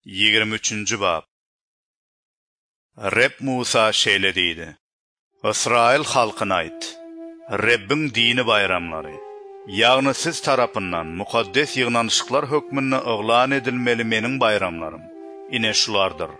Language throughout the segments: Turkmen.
23. bab. Reb Musa şeýle diýdi: Israil halkyna aýt. Rebbin dini bayramlary, ýagny siz tarapyndan mukaddes ýygnanşyklar hökmünde oglan edilmeli meniň bayramlarym. Ine şulardyr: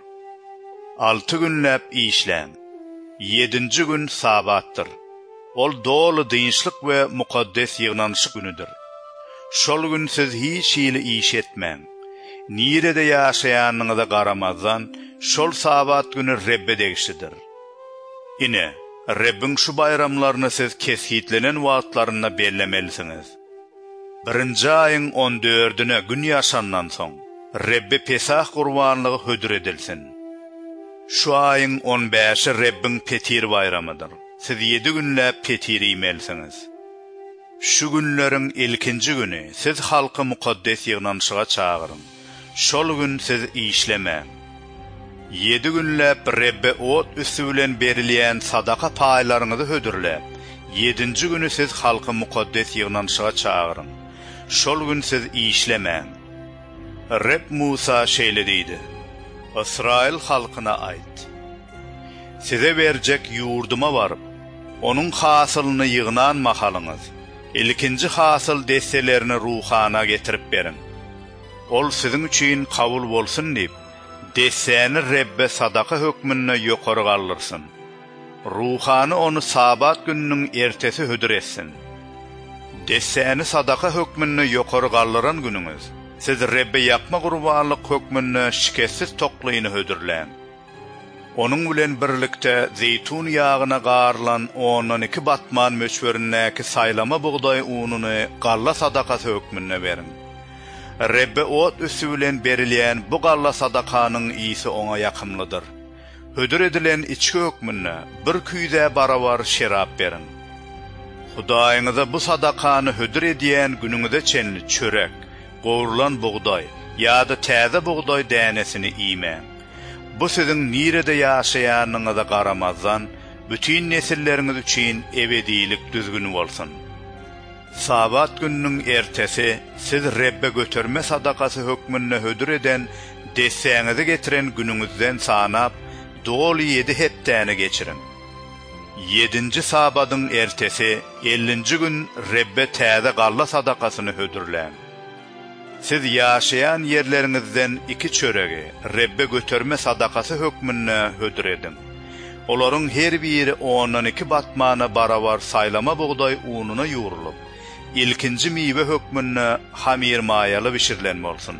6 günläp işläň. 7-nji gün sabatdyr. Ol dolu dinçlik we mukaddes ýygnanşyk günüdir. Şol gün siz hiç ýyly iş etmäň. Nirede ýaşaýanyňyza garamazdan şol sabat günü Rebbe degişidir. Ine Rebbin şu bayramlaryny siz keshitlenen wagtlaryna bellemelisiniz. 1-nji aýyň 14-üne gün ýaşandan soň Rebbe Pesah gurbanlygy hödür edilsin. Şu aýyň 15-i Rebbin Petir bayramydyr. Siz 7 günläp petir ýmelisiniz. Şu günleriň ilkinji güni siz halky mukaddes ýygnanşyga çağırın. Şol gün siz işlemäň. 7 günläp Rebbe ot üstü bilen berilýän sadaka paýlaryňyzy hödürläp, 7-nji günü siz halky mukaddes ýygnanşyga çağırın. Şol gün siz işlemäň. Reb Musa şeýle diýdi: Israil halkyna aýt. Size berjek ýurduma baryp, onuň hasylyny ýygnan mahalyňyz, ilkinji hasyl desselerini ruhana getirip berin. Ol sizin üçin kabul bolsun diýip, desseni Rebbe sadaka hökmünde ýokary galdyrsyn. Ruhany onu sabat gününiň ertesi hödür etsin. Desseni sadaka hökmünde ýokary galdyran günüňiz, siz Rebbe ýapma gurbanlyk hökmünde şiketsiz toklaýyny hödürlän. Onuň bilen birlikde zeytun ýagyna garlan 12 batman möçberindäki saýlama buğday ununy galla sadakasy hökmünde berin. Rebbe ot üstü bilen berilýän bu galla sadakanyň ýysi oňa ýakymlydyr. Hödür edilen içki hökmünde bir küýde barabar şerap berin. Hudaýyňyza bu sadakany hödür edýän günüňize çenli çörek, gowrulan buğday ýa-da täze buğday dänesini iýmeň. Bu sizin nirede ýaşaýanyňyza garamazdan bütün nesilleriňiz üçin ebedilik düzgün bolsun. Sabat gününiň ertesi siz Rebbe götürme sadakasy hökmünde hödür eden desseňizi getiren günüňizden sanap dolu 7 hepdäni geçirin. 7-nji sabatyň ertesi 50-nji gün Rebbe täze galla sadakasyny hödürlän. Siz ýaşaýan ýerleriňizden 2 çöregi Rebbe götürme sadakasy hökmünde hödür edin. Olaryň her biri 12 batmana barabar saýlama buğday ununa ýurulup, ilkinji miwe hökmünde hamir maýaly bişirilen bolsun.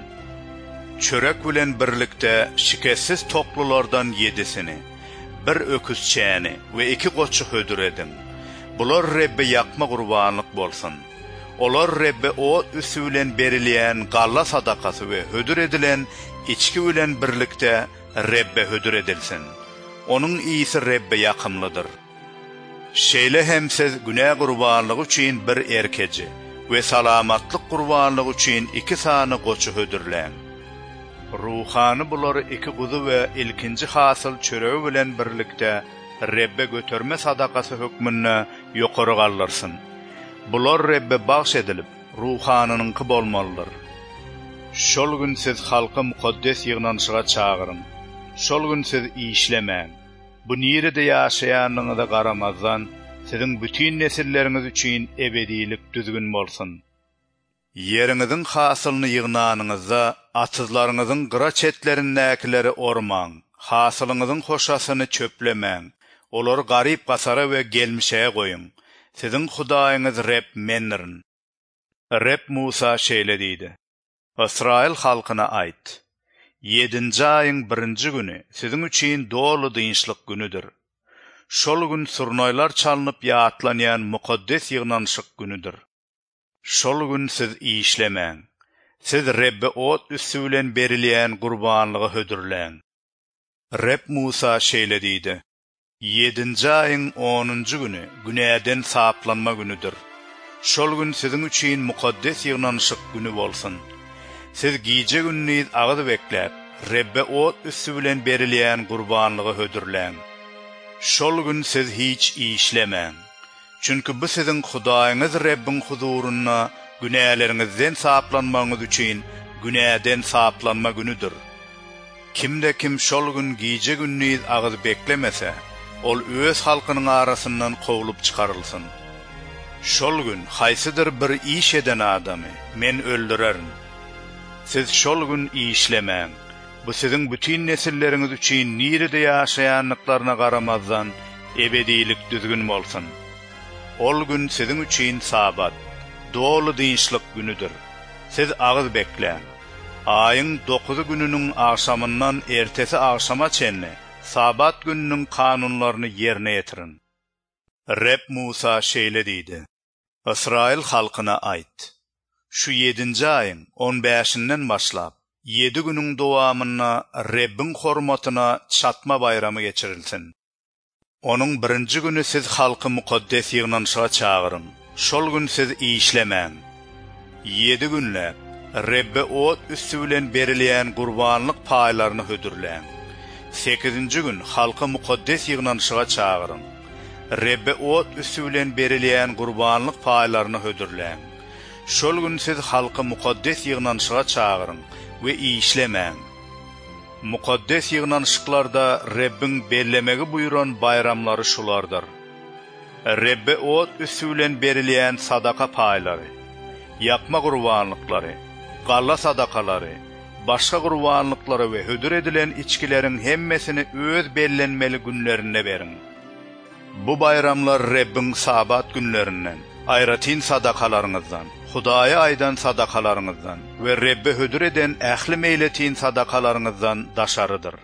Çörek bilen birlikde şiketsiz toklulardan 7-sini, 1 öküz çäni we 2 goçy hödür edin. Bular Rebbe ýakma gurbanlyk bolsun. Olar Rebbe o üstü bilen berilýän galla sadakasy we hödür edilen içki bilen birlikde Rebbe hödür edilsin. Onuň ýysi Rebbe ýakymlydyr. Şeýle hem siz günä gurbanlygy üçin 1 erkeji we salamatlyk gurbanlygy üçin 2 sany goçy hödürlän. Ruhany bulary 2 guzy we ilkinji hasyl çöregi bilen birlikde Rebbe götürme sadakasy hökmünde ýokary galdyrsyn. Bular Rebbe bagş edilip ruhanynyňky bolmalydyr. Şol gün siz halky mukaddes ýygnanşyga çağıryn. Şol gün siz işlemäň. Bu nirede ýaşaýanyňyza garamazdan sizin bütün nesilleriňiz üçin ebedilik düzgün bolsun. Ýeriňiziň hasylyny ýygnanyňyzda atyzlaryňyzyň gyra çetlerindäkileri ormaň, hasylyňyzyň hoşasyny çöplemäň. Olary garyp gasara we gelmişe goýun. Sizin Hudaýyňyz Reb mendirin. Reb Musa şeýle diýdi: Israil halkyna aýt. 7-nji aýyň 1-nji güni sizin üçin dolu dinçlik günüdir. Şol gün surnaýlar çalynyp ýatlanýan mukaddes ýygnanşyk günüdir. Şol gün siz işlemäň. Siz Rebbe ot üstü bilen berilýän gurbanlygy hödürlän. Reb Musa şeýle diýdi: 7-nji aýyň 10-njy güni günäden saplanma günüdir. Şol gün sizin üçin mukaddes ýygnanşyk günü bolsun. Siz giýje gününi agydy bekläp, Rebbe ot üstü bilen berilýän gurbanlygy hödürlän. Şol gün siz hiç işlemäň. Çünki bu sizin Hudaýyňyz Rebbin huzuruna günäleriňizden saplanmaňyz üçin günäden saplanma günüdür. Kimde kim şol gün giyce günniz ağız beklemese, ol öz halkının arasından kovulup çıkarılsın. Şol gün haysidir bir iş eden adamı men öldürerin. Siz şol gün işlemeyin. Bu sizin bütün nesilleriniz üçün niride yaşayanlıklarına qaramazdan ebedilik düzgün bolsun. Ol gün sizin üçün sabat, dolu dinçlik günüdür. Siz ağız bekleyin. Ayın 9 gününün akşamından ertesi akşama çenli sabat gününün kanunlarını yerine getirin. Reb Musa şeyle deydi. İsrail halkına ait. Şu 7. ayın 15'inden başlap 7 günün dowamına Rebbin hormatına çatma bayramı geçirilsin. Onun 1. günü siz halkı mukaddes yığınanışa çağırın. Şol gün siz işlemeyin. 7 günle Rebbe ot üstü bilen berileyen kurbanlık paylarını hödürleyin. 8. gün halkı mukaddes yığınanışa çağırın. Rebbe ot üstü bilen berileyen kurbanlık paylarını hödürleyin. Şol gün siz halkı mukaddes yığınanışa çağırın ve işlemeyin. Mukaddes yığınanışıklarda Rebbin bellemegi buyuran bayramları şulardır. Rebbe ot üstü bilen berileyen sadaka payları, yapma kurbanlıkları, qalla sadakaları, başka kurbanlıkları ve hödür edilen içkilerin hemmesini öz bellenmeli günlerine verin. Bu bayramlar Rebbin sabat günlerinden, ayratin sadakalarınızdan, Hudaya aydan sadakalarınızdan ve Rebbe hödür eden ähli meyletin sadakalarınızdan daşarıdır.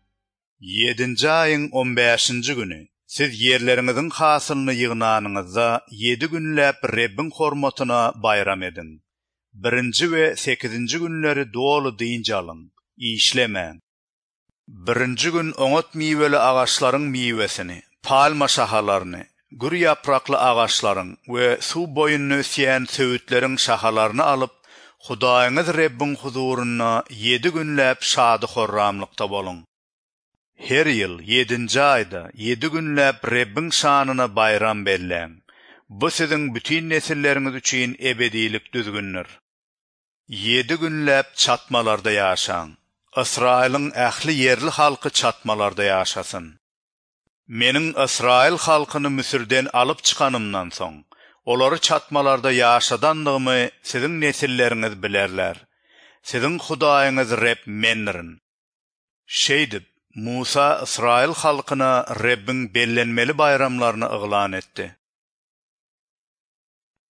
7. ayın 15. günü siz yerlerinizin hasılını yığınanınızda 7 günläp Rebbin hormatına bayram edin. 1. ve 8. günleri dolu deyince alın, işlemeyin. 1. gün oňat miweli ağaçların miwesini, palma şahalarını, gür yapraklı ağaçların ve su boyunlu ösýän söğütlerin şahalarını alıp, Hudaýyňyz Rebbin huzuruna 7 günläp şady horramlykda bolun. Her ýyl 7. ayda 7 günläp Rebbin şanyna bayram belläň. Bu sizin bütün nesilleriniz üçün ebedilik düzgündür. 7 günläp çatmalarda ýaşaň. Israil'in ähli yerli halkı çatmalarda ýaşasyn. Menin İsrail halkyny Müsirden alıp çıkanımdan soň, olary çatmalarda ýaşadandygymy sizin nesilleriniz bilerler. Sizin Hudaýyňyz Reb mendirin. Şeýdip, Musa İsrail halkyna Rebbin bellenmeli bayramlaryny yglan etdi.